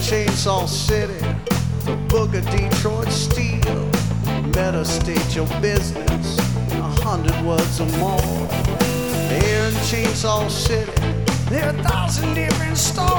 Chainsaw City, the Book of Detroit Steel. Better state your business, 100 words or more. Here in Chainsaw City, there are 1,000 different stores.